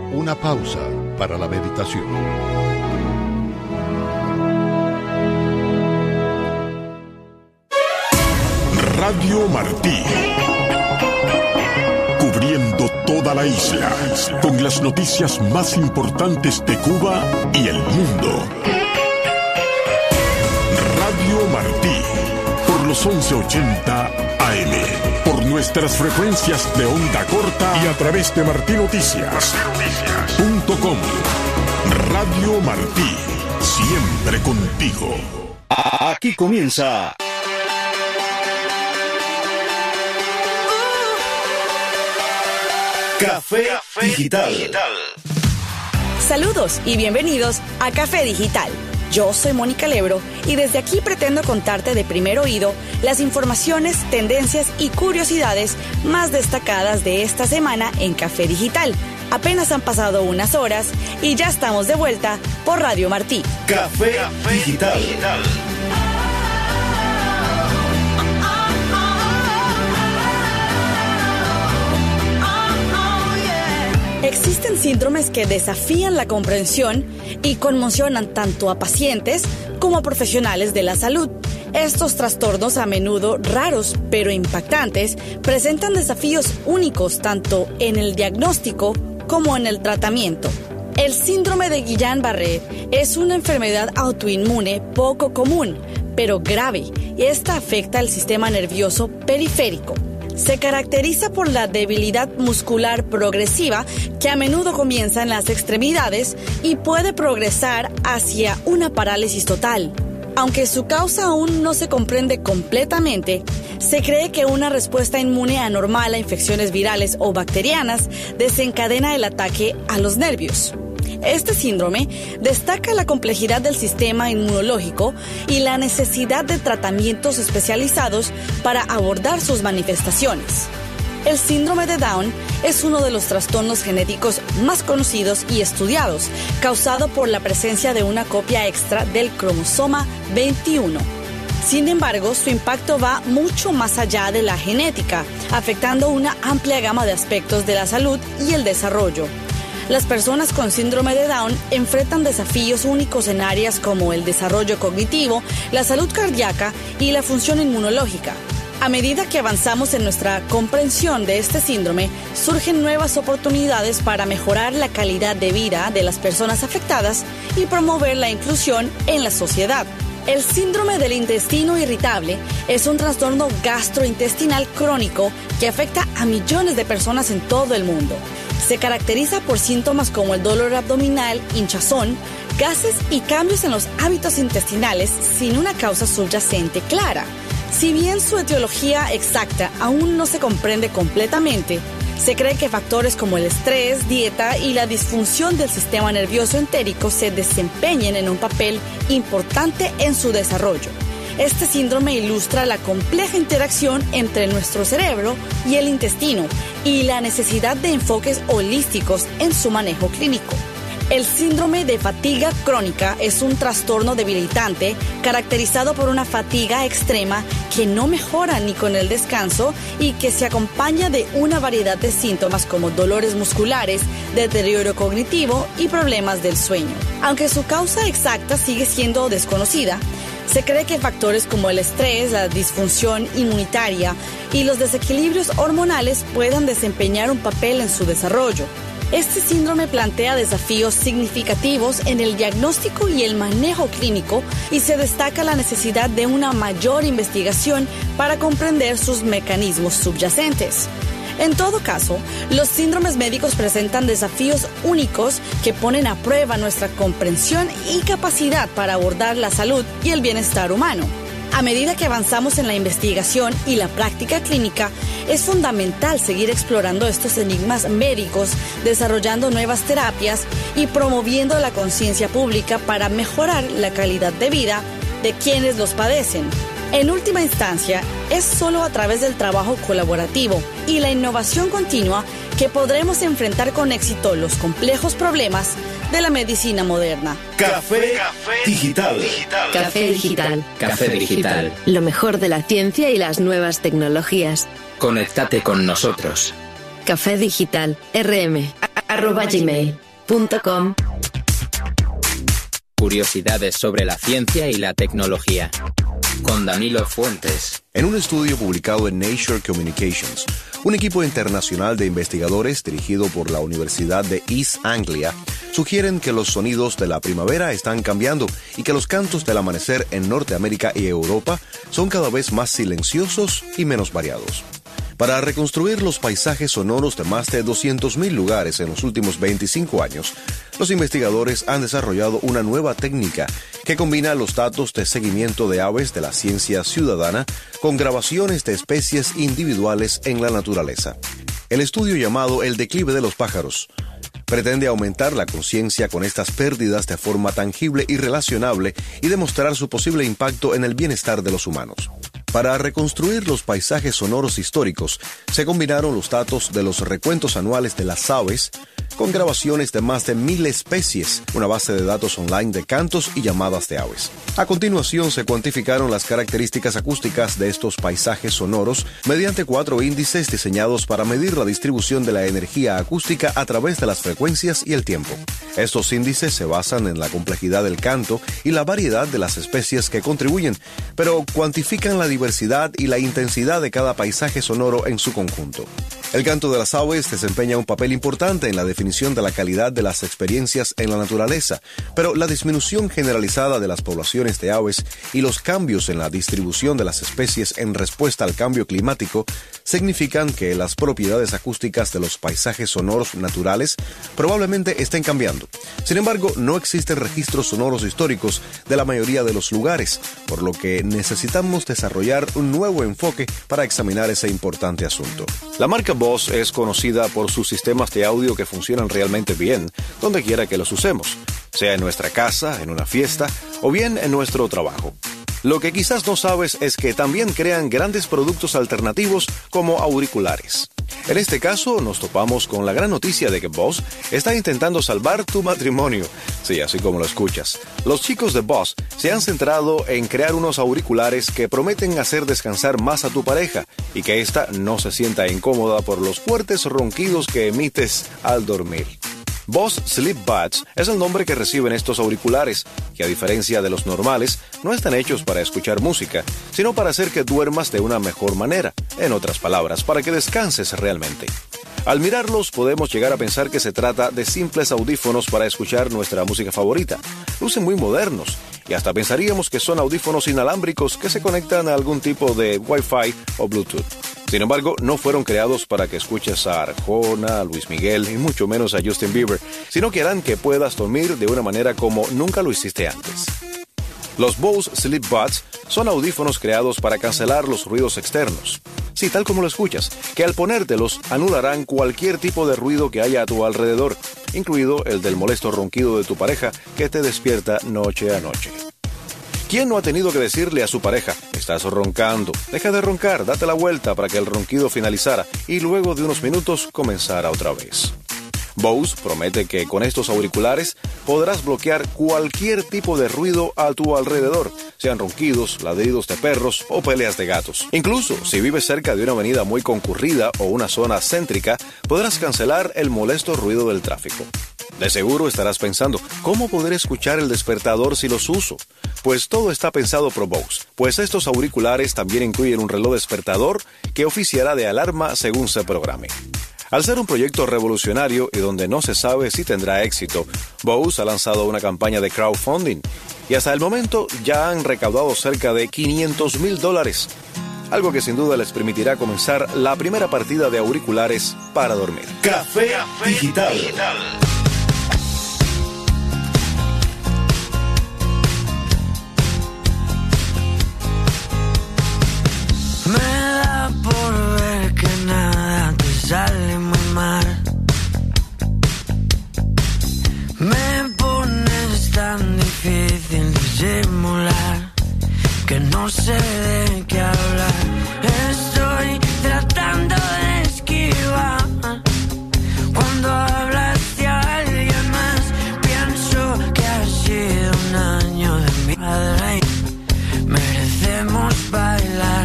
Una pausa para la meditación. Radio Martí. Cubriendo toda la isla con las noticias más importantes de Cuba y el mundo. Radio Martí, por los 1180 AM, por nuestras frecuencias de onda corta y a través de martinoticias.com. Radio Martí, siempre contigo. Aquí comienza Café Digital. Saludos y bienvenidos a Café Digital. Yo soy Mónica Lebro y desde aquí pretendo contarte de primer oído las informaciones, tendencias y curiosidades más destacadas de esta semana en Café Digital. Apenas han pasado unas horas y ya estamos de vuelta por Radio Martí. Café Digital. Existen síndromes que desafían la comprensión y conmocionan tanto a pacientes como a profesionales de la salud. Estos trastornos, a menudo raros pero impactantes, presentan desafíos únicos tanto en el diagnóstico como en el tratamiento. El síndrome de Guillain-Barré es una enfermedad autoinmune poco común, pero grave, y esta afecta el sistema nervioso periférico. Se caracteriza por la debilidad muscular progresiva que a menudo comienza en las extremidades y puede progresar hacia una parálisis total. Aunque su causa aún no se comprende completamente, se cree que una respuesta inmune anormal a infecciones virales o bacterianas desencadena el ataque a los nervios. Este síndrome destaca la complejidad del sistema inmunológico y la necesidad de tratamientos especializados para abordar sus manifestaciones. El síndrome de Down es uno de los trastornos genéticos más conocidos y estudiados, causado por la presencia de una copia extra del cromosoma 21. Sin embargo, su impacto va mucho más allá de la genética, afectando una amplia gama de aspectos de la salud y el desarrollo. Las personas con síndrome de Down enfrentan desafíos únicos en áreas como el desarrollo cognitivo, la salud cardíaca y la función inmunológica. A medida que avanzamos en nuestra comprensión de este síndrome, surgen nuevas oportunidades para mejorar la calidad de vida de las personas afectadas y promover la inclusión en la sociedad. El síndrome del intestino irritable es un trastorno gastrointestinal crónico que afecta a millones de personas en todo el mundo. Se caracteriza por síntomas como el dolor abdominal, hinchazón, gases y cambios en los hábitos intestinales sin una causa subyacente clara. Si bien su etiología exacta aún no se comprende completamente, se cree que factores como el estrés, dieta y la disfunción del sistema nervioso entérico se desempeñen en un papel importante en su desarrollo. Este síndrome ilustra la compleja interacción entre nuestro cerebro y el intestino y la necesidad de enfoques holísticos en su manejo clínico. El síndrome de fatiga crónica es un trastorno debilitante caracterizado por una fatiga extrema que no mejora ni con el descanso y que se acompaña de una variedad de síntomas como dolores musculares, deterioro cognitivo y problemas del sueño. Aunque su causa exacta sigue siendo desconocida, se cree que factores como el estrés, la disfunción inmunitaria y los desequilibrios hormonales puedan desempeñar un papel en su desarrollo. Este síndrome plantea desafíos significativos en el diagnóstico y el manejo clínico y se destaca la necesidad de una mayor investigación para comprender sus mecanismos subyacentes. En todo caso, los síndromes médicos presentan desafíos únicos que ponen a prueba nuestra comprensión y capacidad para abordar la salud y el bienestar humano. A medida que avanzamos en la investigación y la práctica clínica, es fundamental seguir explorando estos enigmas médicos, desarrollando nuevas terapias y promoviendo la conciencia pública para mejorar la calidad de vida de quienes los padecen. En última instancia, es solo a través del trabajo colaborativo y la innovación continua que podremos enfrentar con éxito los complejos problemas de la medicina moderna. Café Digital. Café Digital. Café Digital. Lo mejor de la ciencia y las nuevas tecnologías. Conéctate con nosotros. Café Digital. RM. @gmail.com. Curiosidades sobre la ciencia y la tecnología. Con Danilo Fuentes. En un estudio publicado en Nature Communications, un equipo internacional de investigadores dirigido por la Universidad de East Anglia sugieren que los sonidos de la primavera están cambiando y que los cantos del amanecer en Norteamérica y Europa son cada vez más silenciosos y menos variados. Para reconstruir los paisajes sonoros de más de 200.000 lugares en los últimos 25 años, los investigadores han desarrollado una nueva técnica que combina los datos de seguimiento de aves de la ciencia ciudadana con grabaciones de especies individuales en la naturaleza. El estudio llamado El declive de los pájaros pretende aumentar la conciencia con estas pérdidas de forma tangible y relacionable y demostrar su posible impacto en el bienestar de los humanos. Para reconstruir los paisajes sonoros históricos, se combinaron los datos de los recuentos anuales de las aves con grabaciones de más de 1.000 especies, una base de datos online de cantos y llamadas de aves. A continuación, se cuantificaron las características acústicas de estos paisajes sonoros mediante 4 índices diseñados para medir la distribución de la energía acústica a través de las frecuencias y el tiempo. Estos índices se basan en la complejidad del canto y la variedad de las especies que contribuyen, pero cuantifican la diversidad y la intensidad de cada paisaje sonoro en su conjunto. El canto de las aves desempeña un papel importante en la definición de la calidad de las experiencias en la naturaleza, pero la disminución generalizada de las poblaciones de aves y los cambios en la distribución de las especies en respuesta al cambio climático significan que las propiedades acústicas de los paisajes sonoros naturales probablemente estén cambiando. Sin embargo, no existen registros sonoros históricos de la mayoría de los lugares, por lo que necesitamos desarrollar un nuevo enfoque para examinar ese importante asunto. La marca Bose es conocida por sus sistemas de audio que funcionan realmente bien, donde quiera que los usemos, sea en nuestra casa, en una fiesta o bien en nuestro trabajo. Lo que quizás no sabes es que también crean grandes productos alternativos como auriculares. En este caso, nos topamos con la gran noticia de que Bose está intentando salvar tu matrimonio. Sí, así como lo escuchas. Los chicos de Bose se han centrado en crear unos auriculares que prometen hacer descansar más a tu pareja y que ésta no se sienta incómoda por los fuertes ronquidos que emites al dormir. Bose Sleep Buds es el nombre que reciben estos auriculares, que a diferencia de los normales, no están hechos para escuchar música, sino para hacer que duermas de una mejor manera, en otras palabras, para que descanses realmente. Al mirarlos podemos llegar a pensar que se trata de simples audífonos para escuchar nuestra música favorita. Lucen muy modernos y hasta pensaríamos que son audífonos inalámbricos que se conectan a algún tipo de Wi-Fi o Bluetooth. Sin embargo, no fueron creados para que escuches a Arjona, a Luis Miguel y mucho menos a Justin Bieber, sino que harán que puedas dormir de una manera como nunca lo hiciste antes. Los Bose Sleep Buds son audífonos creados para cancelar los ruidos externos. Sí, tal como lo escuchas, que al ponértelos anularán cualquier tipo de ruido que haya a tu alrededor, incluido el del molesto ronquido de tu pareja que te despierta noche a noche. ¿Quién no ha tenido que decirle a su pareja, estás roncando, deja de roncar, date la vuelta para que el ronquido finalizara y luego de unos minutos comenzara otra vez? Bose promete que con estos auriculares podrás bloquear cualquier tipo de ruido a tu alrededor, sean ronquidos, ladridos de perros o peleas de gatos. Incluso si vives cerca de una avenida muy concurrida o una zona céntrica, podrás cancelar el molesto ruido del tráfico. De seguro estarás pensando, ¿cómo poder escuchar el despertador si los uso? Pues todo está pensado por Bose, pues estos auriculares también incluyen un reloj despertador que oficiará de alarma según se programe. Al ser un proyecto revolucionario y donde no se sabe si tendrá éxito, Bose ha lanzado una campaña de crowdfunding y hasta el momento ya han recaudado cerca de $500,000, algo que sin duda les permitirá comenzar la primera partida de auriculares para dormir. Café Digital. Me da por ver que nada te sale muy mal. Me pones tan difícil disimular que no sé de qué hablar. Estoy tratando de esquivar cuando hablas de alguien más. Pienso que ha sido un año de mi padre. Merecemos bailar.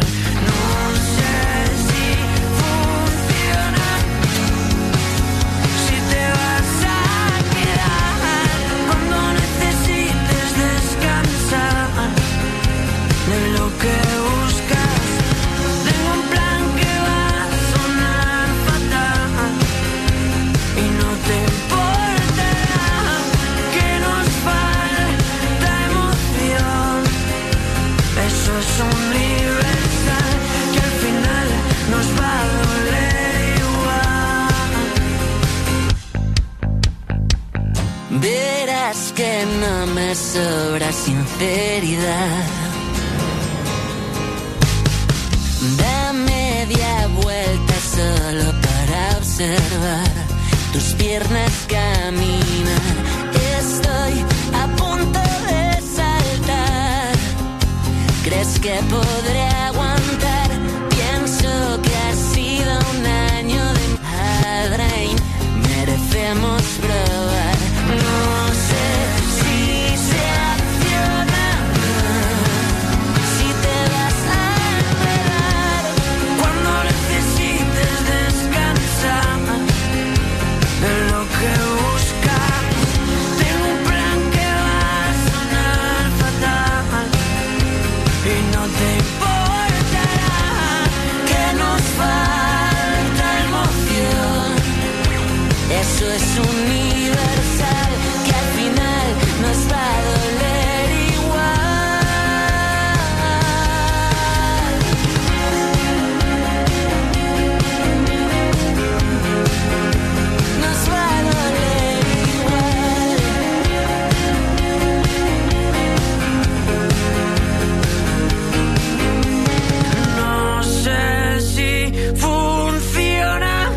Si te vas verás que no me sobra sinceridad. Da media vuelta solo para observar tus piernas caminar. Estoy a punto de saltar. ¿Crees que podré aguantar? Pienso que ha sido un año de padre y merecemos probar. No sé si se acciona, si te vas a enredar cuando necesites descansar de lo que buscas. Tengo un plan que va a sonar fatal y no te importará que nos falta emoción. Eso es universal, que al final nos va a doler igual. Nos va a doler igual. No sé si funciona,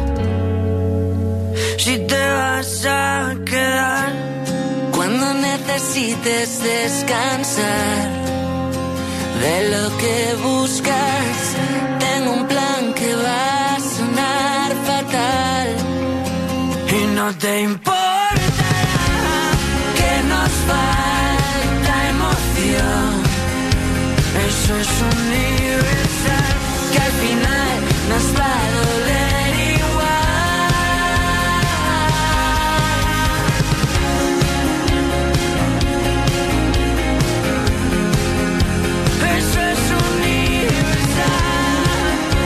si te vas a quedar cuando necesites descansar de lo que buscas. Tengo un plan que va a sonar fatal y no te importará que nos falta emoción. Eso es universal, que al final nos va a doler igual. Eso es universal.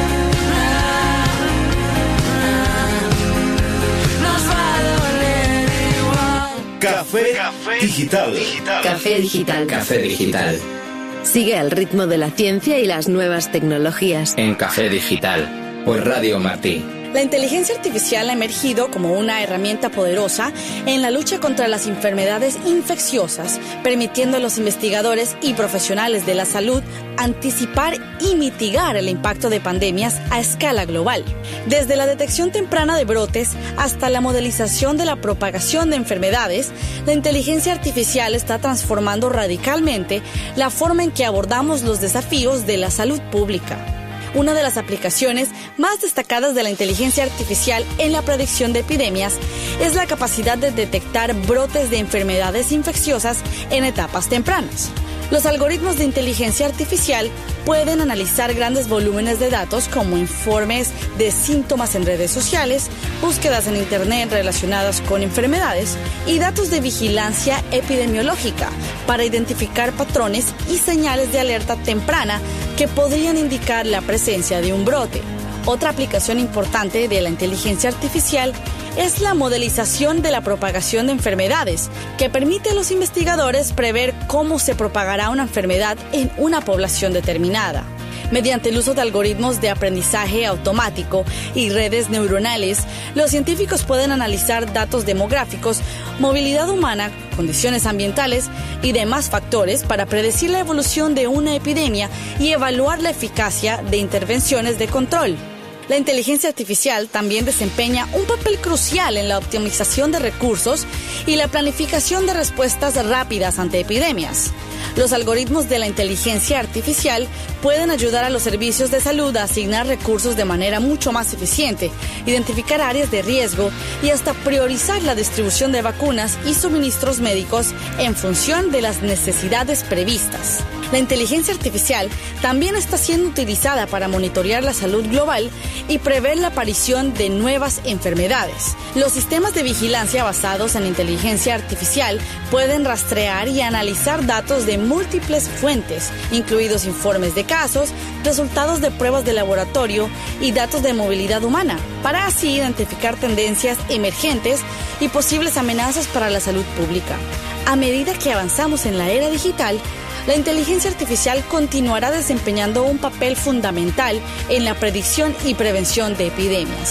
Nos va a doler igual. Café Digital. Café Digital. Café Digital. Sigue al ritmo de la ciencia y las nuevas tecnologías. En Café Digital, por Radio Martí. La inteligencia artificial ha emergido como una herramienta poderosa en la lucha contra las enfermedades infecciosas, permitiendo a los investigadores y profesionales de la salud anticipar y mitigar el impacto de pandemias a escala global. Desde la detección temprana de brotes hasta la modelización de la propagación de enfermedades, la inteligencia artificial está transformando radicalmente la forma en que abordamos los desafíos de la salud pública. Una de las aplicaciones más destacadas de la inteligencia artificial en la predicción de epidemias es la capacidad de detectar brotes de enfermedades infecciosas en etapas tempranas. Los algoritmos de inteligencia artificial pueden analizar grandes volúmenes de datos como informes de síntomas en redes sociales, búsquedas en Internet relacionadas con enfermedades y datos de vigilancia epidemiológica para identificar patrones y señales de alerta temprana que podrían indicar la presencia de un brote. Otra aplicación importante de la inteligencia artificial es la modelización de la propagación de enfermedades, que permite a los investigadores prever cómo se propagará una enfermedad en una población determinada. Mediante el uso de algoritmos de aprendizaje automático y redes neuronales, los científicos pueden analizar datos demográficos, movilidad humana, condiciones ambientales y demás factores para predecir la evolución de una epidemia y evaluar la eficacia de intervenciones de control. La inteligencia artificial también desempeña un papel crucial en la optimización de recursos y la planificación de respuestas rápidas ante epidemias. Los algoritmos de la inteligencia artificial pueden ayudar a los servicios de salud a asignar recursos de manera mucho más eficiente, identificar áreas de riesgo y hasta priorizar la distribución de vacunas y suministros médicos en función de las necesidades previstas. La inteligencia artificial también está siendo utilizada para monitorear la salud global y prever la aparición de nuevas enfermedades. Los sistemas de vigilancia basados en inteligencia artificial pueden rastrear y analizar datos de múltiples fuentes, incluidos informes de casos, resultados de pruebas de laboratorio y datos de movilidad humana, para así identificar tendencias emergentes y posibles amenazas para la salud pública. A medida que avanzamos en la era digital, la inteligencia artificial continuará desempeñando un papel fundamental en la predicción y prevención de epidemias.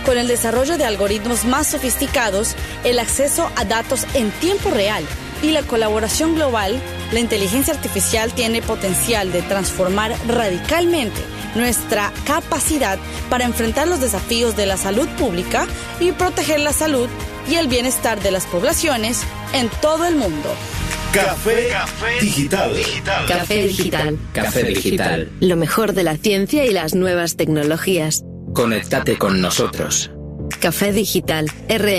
Con el desarrollo de algoritmos más sofisticados, el acceso a datos en tiempo real y la colaboración global, la inteligencia artificial tiene potencial de transformar radicalmente nuestra capacidad para enfrentar los desafíos de la salud pública y proteger la salud y el bienestar de las poblaciones en todo el mundo. Café Digital. Café Digital. Café Digital. Lo mejor de la ciencia y las nuevas tecnologías. Conéctate con nosotros. Café Digital.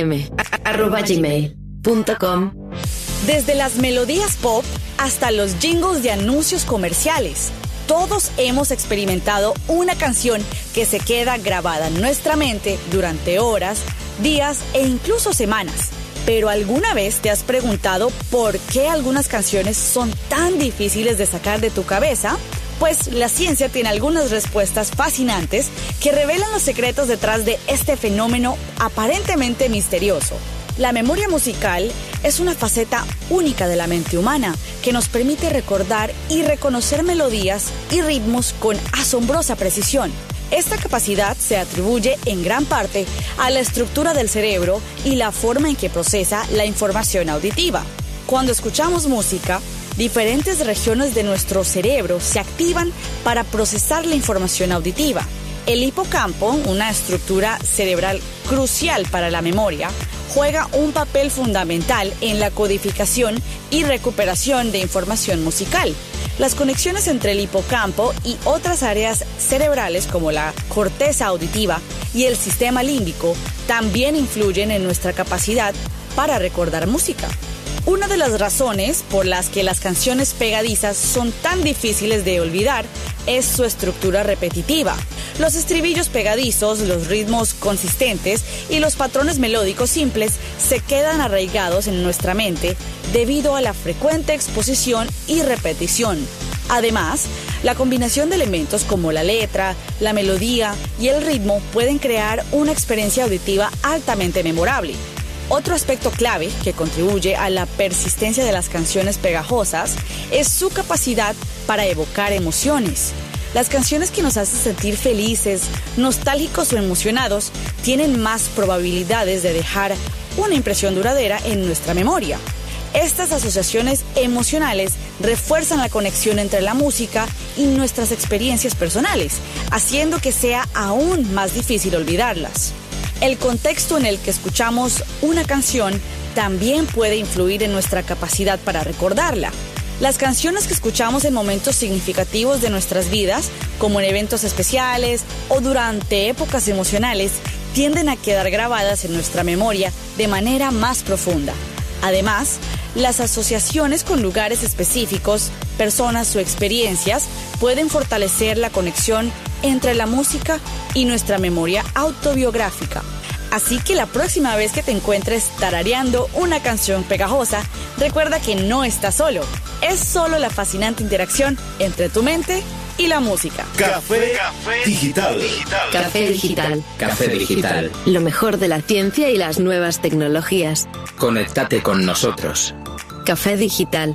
rm@gmail.com. Desde las melodías pop hasta los jingles de anuncios comerciales, todos hemos experimentado una canción que se queda grabada en nuestra mente durante horas, días e incluso semanas. Pero ¿alguna vez te has preguntado por qué algunas canciones son tan difíciles de sacar de tu cabeza? Pues la ciencia tiene algunas respuestas fascinantes que revelan los secretos detrás de este fenómeno aparentemente misterioso. La memoria musical es una faceta única de la mente humana que nos permite recordar y reconocer melodías y ritmos con asombrosa precisión. Esta capacidad se atribuye en gran parte a la estructura del cerebro y la forma en que procesa la información auditiva. Cuando escuchamos música, diferentes regiones de nuestro cerebro se activan para procesar la información auditiva. El hipocampo, una estructura cerebral crucial para la memoria, juega un papel fundamental en la codificación y recuperación de información musical. Las conexiones entre el hipocampo y otras áreas cerebrales como la corteza auditiva y el sistema límbico también influyen en nuestra capacidad para recordar música. Una de las razones por las que las canciones pegadizas son tan difíciles de olvidar es su estructura repetitiva. Los estribillos pegadizos, los ritmos consistentes y los patrones melódicos simples se quedan arraigados en nuestra mente debido a la frecuente exposición y repetición. Además, la combinación de elementos como la letra, la melodía y el ritmo pueden crear una experiencia auditiva altamente memorable. Otro aspecto clave que contribuye a la persistencia de las canciones pegajosas es su capacidad para evocar emociones. Las canciones que nos hacen sentir felices, nostálgicos o emocionados tienen más probabilidades de dejar una impresión duradera en nuestra memoria. Estas asociaciones emocionales refuerzan la conexión entre la música y nuestras experiencias personales, haciendo que sea aún más difícil olvidarlas. El contexto en el que escuchamos una canción también puede influir en nuestra capacidad para recordarla. Las canciones que escuchamos en momentos significativos de nuestras vidas, como en eventos especiales o durante épocas emocionales, tienden a quedar grabadas en nuestra memoria de manera más profunda. Además, las asociaciones con lugares específicos, personas o experiencias pueden fortalecer la conexión entre la música y nuestra memoria autobiográfica. Así que la próxima vez que te encuentres tarareando una canción pegajosa, recuerda que no estás solo. Es solo la fascinante interacción entre tu mente y la música. Café Digital. Café Digital. Café Digital. Lo mejor de la ciencia y las nuevas tecnologías. Conéctate con nosotros. Café Digital.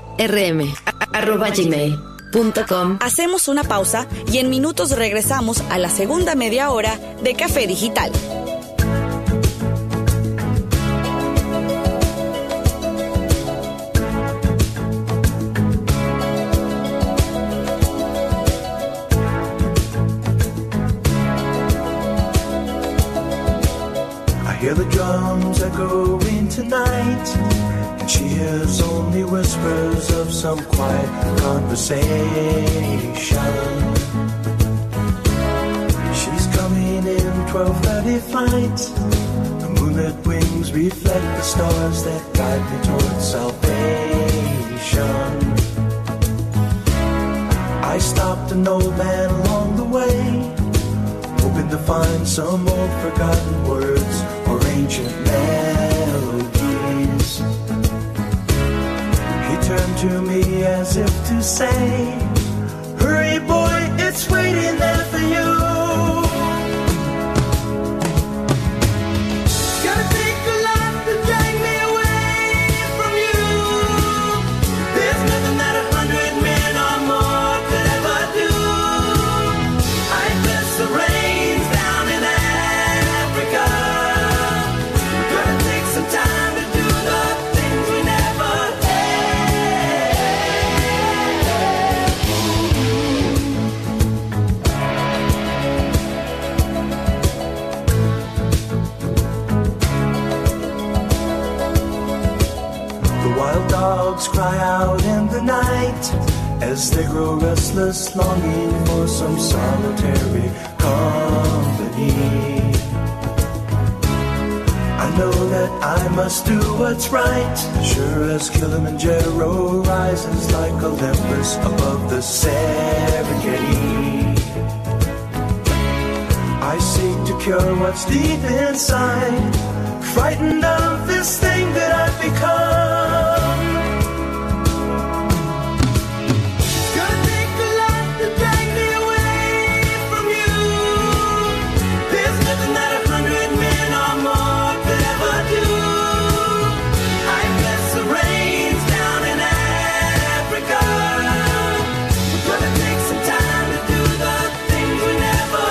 rm@gmail.com. Hacemos una pausa y en minutos regresamos a la segunda media hora de Café Digital. Hear the drums echoing tonight, and she hears only whispers of some quiet conversation. She's coming in 12:30 flight. The moonlit wings reflect the stars that guide me towards salvation. I stopped an old man along the way, hoping to find some old forgotten words or ancient melodies. He turned to me as if to say, hurry boy, it's waiting there for you. Gotta take a lot to drag me away from you. There's nothing that 100 men or more could ever do. I bless the rains down in Africa. The wild dogs cry out in the night as they grow restless, longing for some solitary company. I know that I must do what's right, sure as Kilimanjaro rises like Olympus above the Serengeti. I seek to cure what's deep inside, frightened of this thing that I've become. It's gonna take a lot to drag me away from you. There's nothing that 100 men or more could ever do. I bless the rains down in Africa. We're gonna take some time to do the things we never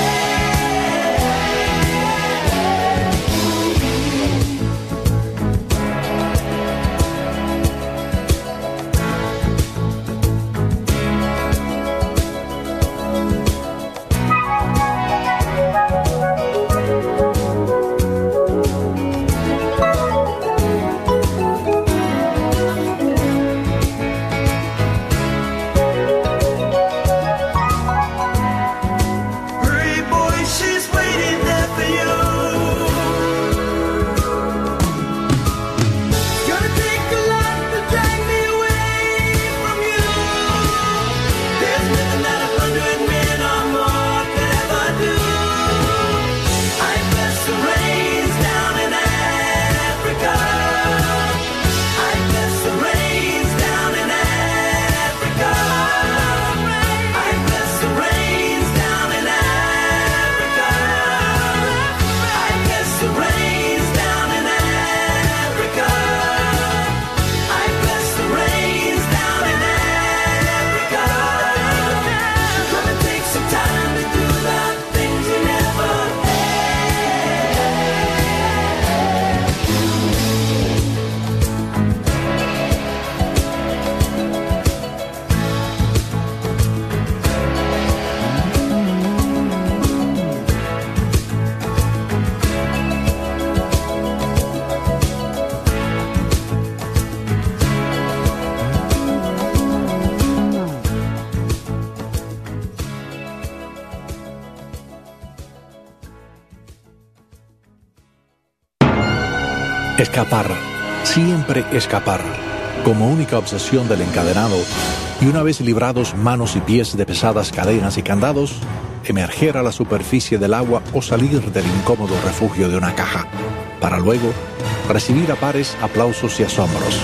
Escapar, siempre escapar, como única obsesión del encadenado, y una vez librados manos y pies de pesadas cadenas y candados, emerger a la superficie del agua o salir del incómodo refugio de una caja, para luego recibir a pares aplausos y asombros.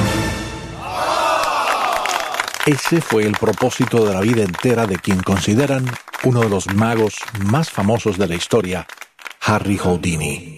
Ese fue el propósito de la vida entera de quien consideran uno de los magos más famosos de la historia, Harry Houdini.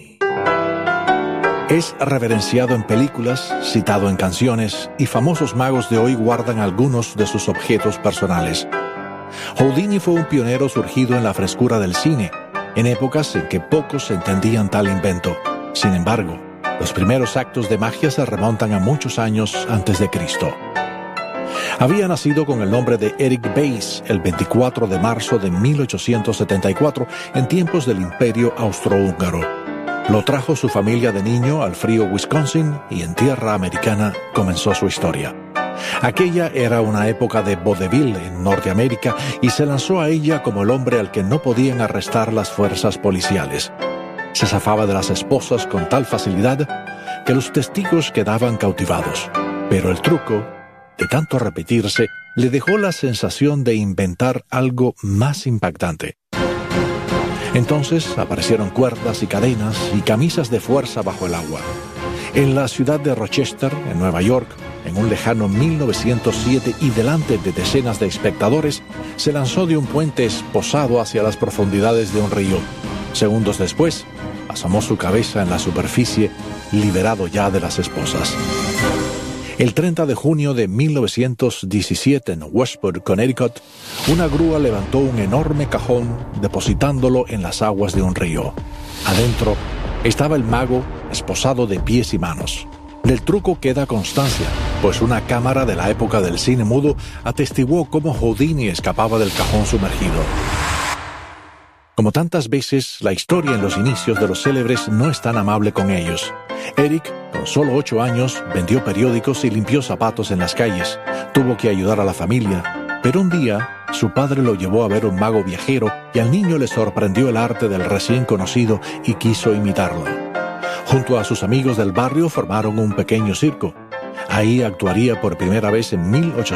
Es reverenciado en películas, citado en canciones, y famosos magos de hoy guardan algunos de sus objetos personales. Houdini fue un pionero surgido en la frescura del cine, en épocas en que pocos entendían tal invento. Sin embargo, los primeros actos de magia se remontan a muchos años antes de Cristo. Había nacido con el nombre de Eric Bayes el 24 de marzo de 1874, en tiempos del Imperio Austrohúngaro. Lo trajo su familia de niño al frío Wisconsin y en tierra americana comenzó su historia. Aquella era una época de vodevil en Norteamérica y se lanzó a ella como el hombre al que no podían arrestar las fuerzas policiales. Se zafaba de las esposas con tal facilidad que los testigos quedaban cautivados. Pero el truco, de tanto repetirse, le dejó la sensación de inventar algo más impactante. Entonces aparecieron cuerdas y cadenas y camisas de fuerza bajo el agua. En la ciudad de Rochester, en Nueva York, en un lejano 1907 y delante de decenas de espectadores, se lanzó de un puente esposado hacia las profundidades de un río. Segundos después, asomó su cabeza en la superficie, liberado ya de las esposas. El 30 de junio de 1917 en Westport, Connecticut, una grúa levantó un enorme cajón depositándolo en las aguas de un río. Adentro estaba el mago esposado de pies y manos. Del truco queda constancia, pues una cámara de la época del cine mudo atestiguó cómo Houdini escapaba del cajón sumergido. Como tantas veces, la historia en los inicios de los célebres no es tan amable con ellos. Eric, con solo 8 años, vendió periódicos y limpió zapatos en las calles. Tuvo que ayudar a la familia, pero un día su padre lo llevó a ver un mago viajero y al niño le sorprendió el arte del recién conocido y quiso imitarlo. Junto a sus amigos del barrio formaron un pequeño circo. Ahí actuaría por primera vez en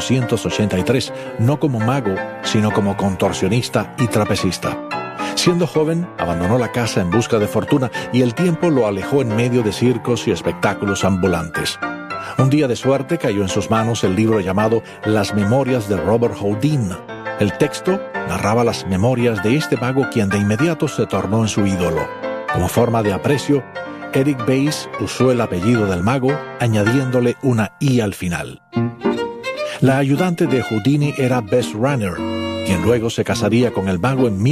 1883, no como mago, sino como contorsionista y trapecista. Siendo joven, abandonó la casa en busca de fortuna y el tiempo lo alejó en medio de circos y espectáculos ambulantes. Un día de suerte cayó en sus manos el libro llamado Las Memorias de Robert Houdin. El texto narraba las memorias de este mago quien de inmediato se tornó en su ídolo. Como forma de aprecio, Eric Bayes usó el apellido del mago, añadiéndole una I al final. La ayudante de Houdini era Bess Runner, quien luego se casaría con el mago en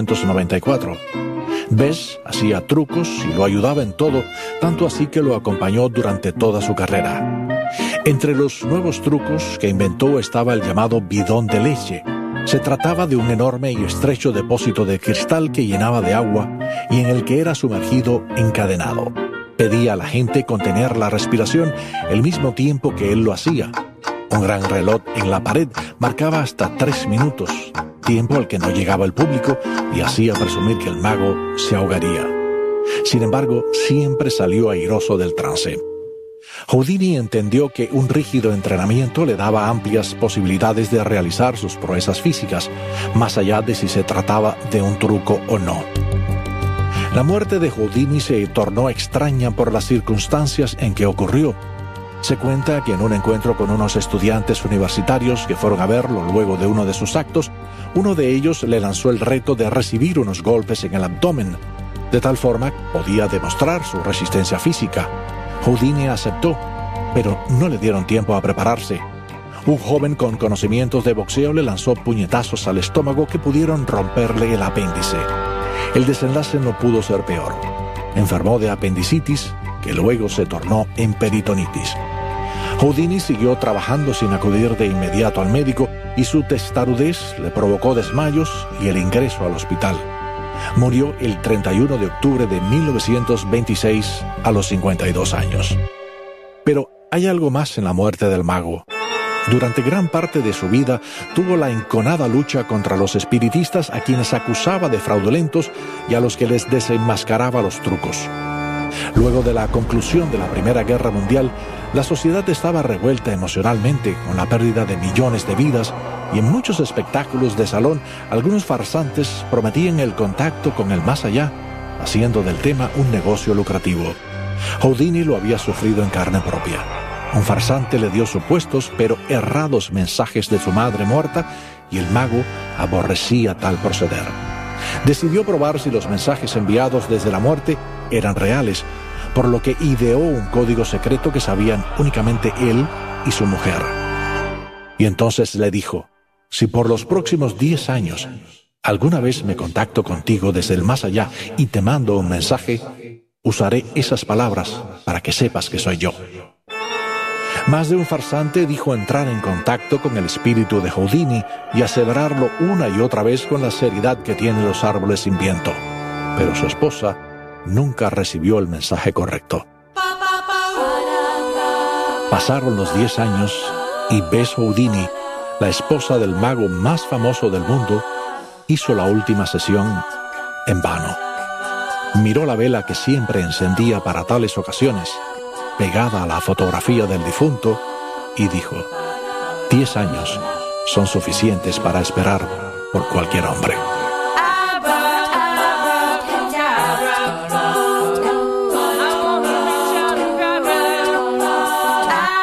1894. Bess hacía trucos y lo ayudaba en todo, tanto así que lo acompañó durante toda su carrera. Entre los nuevos trucos que inventó estaba el llamado bidón de leche. Se trataba de un enorme y estrecho depósito de cristal que llenaba de agua y en el que era sumergido encadenado. Pedía a la gente contener la respiración el mismo tiempo que él lo hacía. Un gran reloj en la pared marcaba hasta 3 minutos, tiempo al que no llegaba el público y hacía presumir que el mago se ahogaría. Sin embargo, siempre salió airoso del trance. Houdini entendió que un rígido entrenamiento le daba amplias posibilidades de realizar sus proezas físicas, más allá de si se trataba de un truco o no. La muerte de Houdini se tornó extraña por las circunstancias en que ocurrió. Se cuenta que en un encuentro con unos estudiantes universitarios que fueron a verlo luego de uno de sus actos, uno de ellos le lanzó el reto de recibir unos golpes en el abdomen. De tal forma podía demostrar su resistencia física. Houdini aceptó, pero no le dieron tiempo a prepararse. Un joven con conocimientos de boxeo le lanzó puñetazos al estómago que pudieron romperle el apéndice. El desenlace no pudo ser peor. Enfermó de apendicitis, que luego se tornó en peritonitis. Houdini siguió trabajando sin acudir de inmediato al médico y su testarudez le provocó desmayos y el ingreso al hospital. Murió el 31 de octubre de 1926 a los 52 años. Pero hay algo más en la muerte del mago. Durante gran parte de su vida tuvo la enconada lucha contra los espiritistas a quienes acusaba de fraudulentos y a los que les desenmascaraba los trucos. Luego de la conclusión de la Primera Guerra Mundial, la sociedad estaba revuelta emocionalmente con la pérdida de millones de vidas y en muchos espectáculos de salón algunos farsantes prometían el contacto con el más allá, haciendo del tema un negocio lucrativo. Houdini lo había sufrido en carne propia. Un farsante le dio supuestos pero errados mensajes de su madre muerta y el mago aborrecía tal proceder. Decidió probar si los mensajes enviados desde la muerte eran reales, por lo que ideó un código secreto que sabían únicamente él y su mujer. Y entonces le dijo: si por los próximos 10 años alguna vez me contacto contigo desde el más allá y te mando un mensaje, usaré esas palabras para que sepas que soy yo. Más de un farsante dijo entrar en contacto con el espíritu de Houdini y aseverarlo una y otra vez con la seriedad que tienen los árboles sin viento. Pero su esposa nunca recibió el mensaje correcto. Pasaron los 10 años y Bess Houdini, la esposa del mago más famoso del mundo, hizo la última sesión en vano. Miró la vela que siempre encendía para tales ocasiones, pegada a la fotografía del difunto, y dijo: 10 años son suficientes para esperar por cualquier hombre.